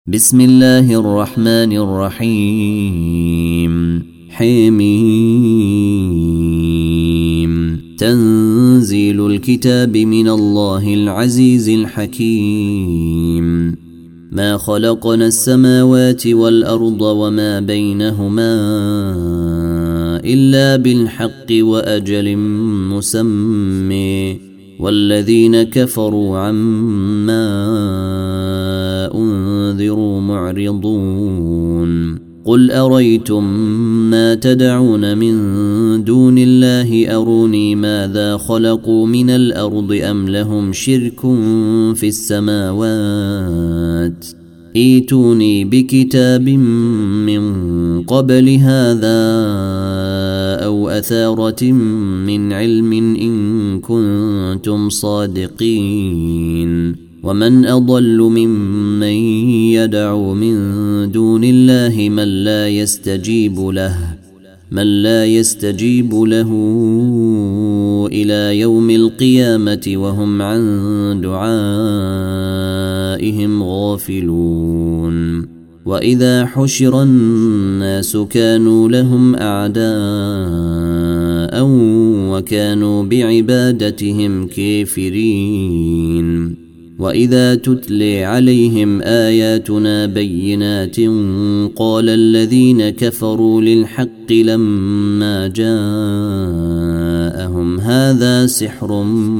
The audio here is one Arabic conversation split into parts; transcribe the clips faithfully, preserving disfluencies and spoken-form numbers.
بسم الله الرحمن الرحيم حميم تنزيل الكتاب من الله العزيز الحكيم ما خلقنا السماوات والأرض وما بينهما إلا بالحق وأجل مسمى والذين كفروا عما أنذروا معرضون قل أريتم ما تدعون من دون الله أروني ماذا خلقوا من الأرض أم لهم شرك في السماوات ائتوني بكتاب من قبل هذا أو أثارة من علم إن كنتم صادقين ومن أضل ممن يدعو من دون الله من لا يستجيب له من لا يستجيب له إلى يوم القيامة وهم عن دعائهم غافلون وإذا حشر الناس كانوا لهم أعداء وكانوا بعبادتهم كافرين وإذا تتلي عليهم آياتنا بينات قال الذين كفروا للحق لما جاءهم هذا سحر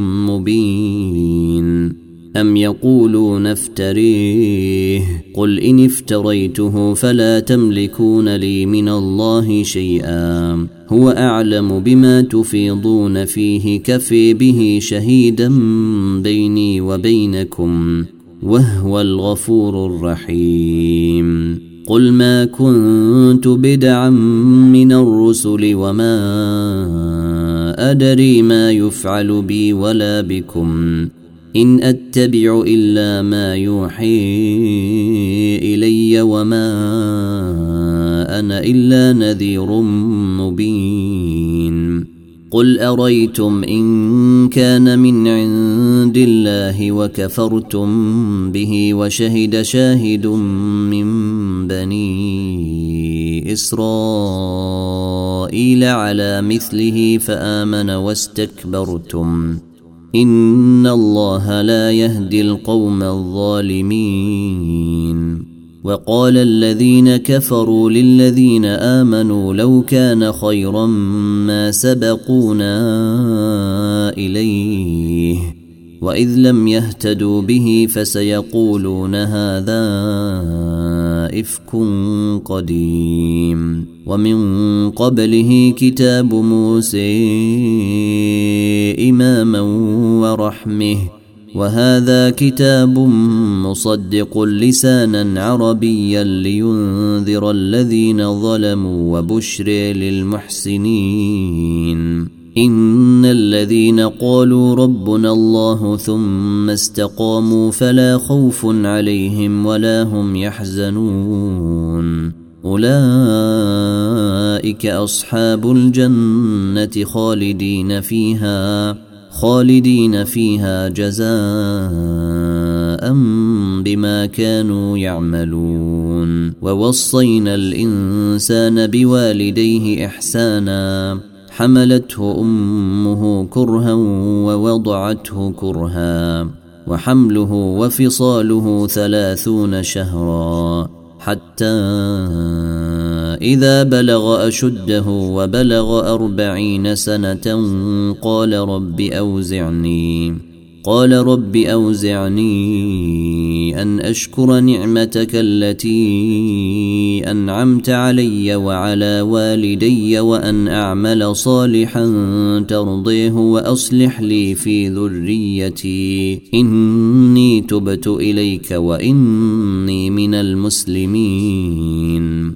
مبين أم يقولون افتريه قل إن افتريته فلا تملكون لي من الله شيئا هو أعلم بما تفيضون فيه كفي به شهيدا بيني وبينكم وهو الغفور الرحيم قل ما كنت بدعا من الرسل وما أدري ما يفعل بي ولا بكم إن أتبع إلا ما يوحي إلي وما أنا إلا نذير مبين قل أريتم إن كان من عند الله وكفرتم به وشهد شاهد من بني إسرائيل على مثله فآمن واستكبرتم إن الله لا يهدي القوم الظالمين وقال الذين كفروا للذين آمنوا لو كان خيرا ما سبقونا إليه وإذ لم يهتدوا به فسيقولون هذا إفك قديم ومن قبله كتاب موسى إماما ورحمه وهذا كتاب مصدق لسانا عربيا لينذر الذين ظلموا وبشر للمحسنين إن الذين قالوا ربنا الله ثم استقاموا فلا خوف عليهم ولا هم يحزنون أولئك أصحاب الجنة خالدين فيها خالدين فيها جزاء بما كانوا يعملون ووصينا الإنسان بوالديه إحسانا حملته أمه كرها ووضعته كرها وحمله وفصاله ثلاثون شهرا حتى إذا بلغ أشده وبلغ أربعين سنة قال رب أوزعني قال رب أوزعني أن أشكر نعمتك التي أنعمت علي وعلى والدي وأن أعمل صالحا ترضيه وأصلح لي في ذريتي إني تبت إليك وإني من المسلمين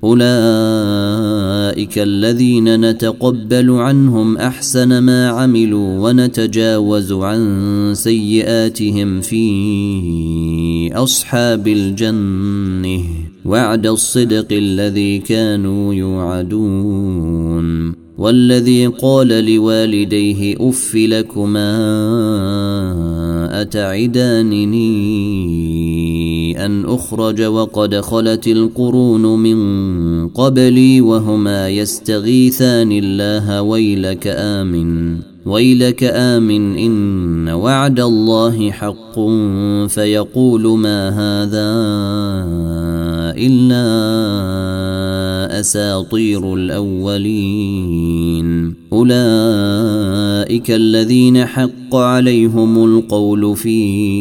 أولئك الذين نتقبل عنهم أحسن ما عملوا ونتجاوز عن سيئاتهم في أصحاب الجنة وعد الصدق الذي كانوا يوعدون والذي قال لوالديه أف لكما أتعدانني أن أخرج وقد خلت القرون من قبلي وهما يستغيثان الله ويلك آمن ويلك آمن إن وعد الله حق فيقول ما هذا إلا أساطير الأولين أولئك الذين حق عليهم القول في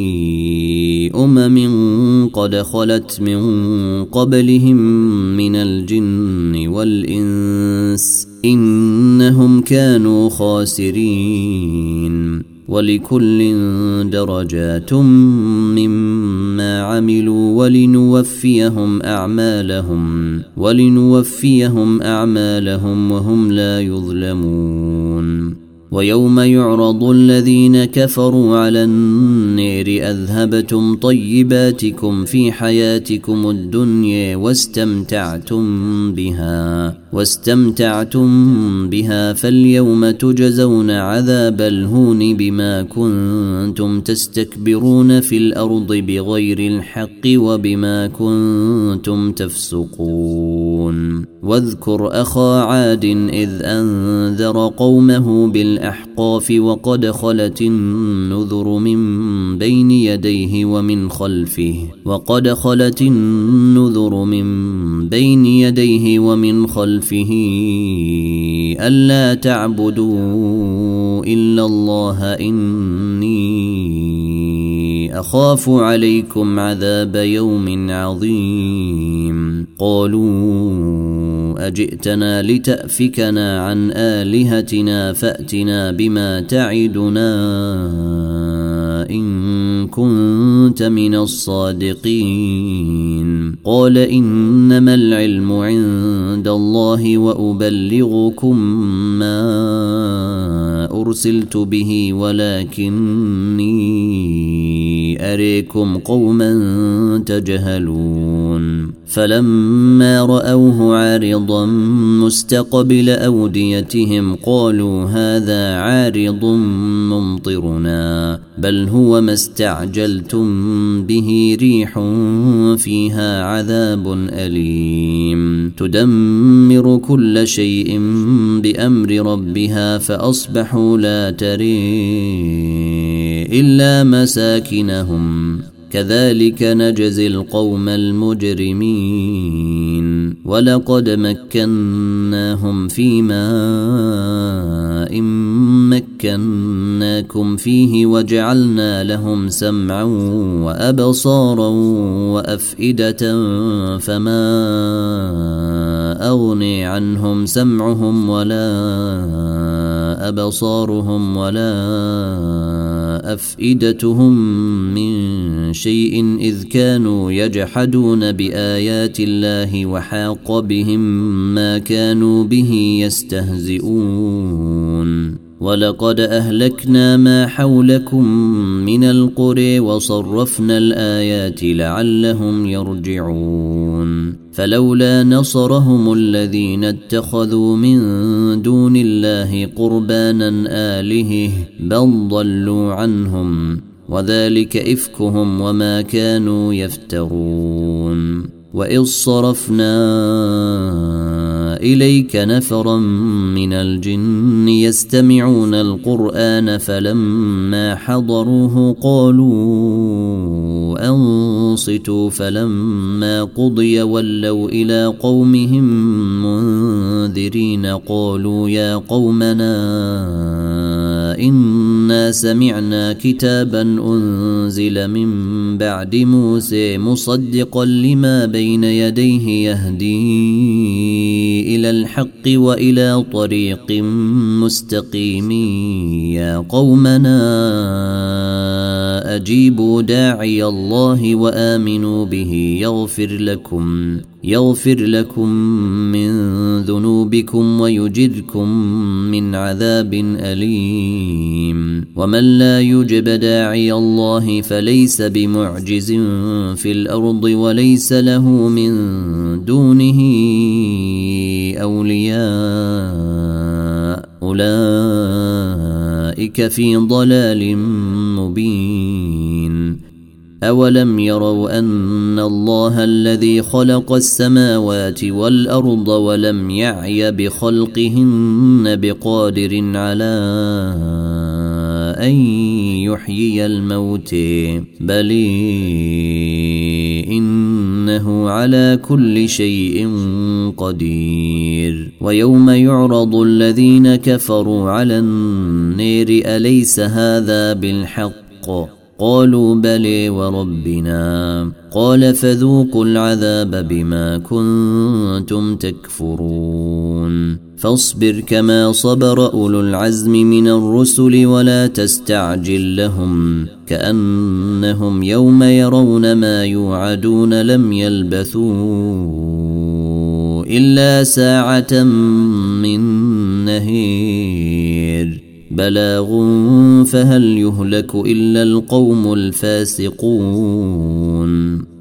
أمم قد خلت من قبلهم من الجن والإنس إنهم كانوا خاسرين ولكل درجات مما عملوا ولنوفيهم أعمالهم ولنوفيهم أعمالهم وهم لا يظلمون ويوم يعرض الذين كفروا على النار أذهبتم طيباتكم في حياتكم الدنيا واستمتعتم بها واستمتعتم بها فاليوم تجزون عذاب الهون بما كنتم تستكبرون في الأرض بغير الحق وبما كنتم تفسقون واذكر أخا عاد إذ أنذر قومه بالأحقاف وقد خلت النذر من بين يديه ومن خلفه وقد خلت النذر من بين يديه ومن خلفه ألا تعبدوا إلا الله إني أخاف عليكم عذاب يوم عظيم قالوا أجئتنا لتأفكنا عن آلهتنا فأتنا بما تعدنا إن كنت من الصادقين قال إنما العلم عند الله وأبلغكم ما أرسلت به ولكني أريكم قوما تجهلون فلما رأوه عارضا مستقبل أوديتهم قالوا هذا عارض ممطرنا بل هو ما استعجلتم به ريح فيها عذاب أليم تدمر كل شيء بأمر ربها فأصبحوا لا تري إلا مساكنهم كذلك نجزي القوم المجرمين ولقد مكناهم في ماء مكناكم فيه وجعلنا لهم سمعا وأبصارا وأفئدة فما أغني عنهم سمعهم ولا أبصارهم ولا أفئدتهم من شيء إذ كانوا يجحدون بآيات الله وحاق بهم ما كانوا به يستهزئون ولقد أهلكنا ما حولكم من القرى وصرفنا الآيات لعلهم يرجعون فلولا نصرهم الذين اتخذوا من دون الله قربانا آلهة بل ضلوا عنهم وذلك إفكهم وما كانوا يفترون وإذ صرفنا إليك نفرا من الجن يستمعون القرآن فلما حضروه قالوا أنصتوا فلما قضي ولوا إلى قومهم منذرين قالوا يا قومنا إنا سمعنا كتابا أنزل من بعد موسى مصدقا لما بين يديه يهدي إلى الحق وإلى طريق مستقيم يا قومنا أجيبوا داعي الله وآمنوا به يغفر لكم يغفر لكم من ذنوبكم ويجركم من عذاب أليم ومن لا يجب داعي الله فليس بمعجز في الأرض وليس له من دونه أولياء أولئك في ضلال مبين أولم يروا أن الله الذي خلق السماوات والأرض ولم يعي بخلقهن بقادر على أن يحيي الموت بل إنه على كل شيء قدير. ويوم يعرض الذين كفروا على النار أليس هذا بالحق؟ قالوا بلى وربنا. قال فذوقوا العذاب بما كنتم تكفرون. فاصبر كما صبر أولو العزم من الرسل ولا تستعجل لهم كأنهم يوم يرون ما يوعدون لم يلبثوا إلا ساعة من نهير بلاغ فهل يهلك إلا القوم الفاسقون.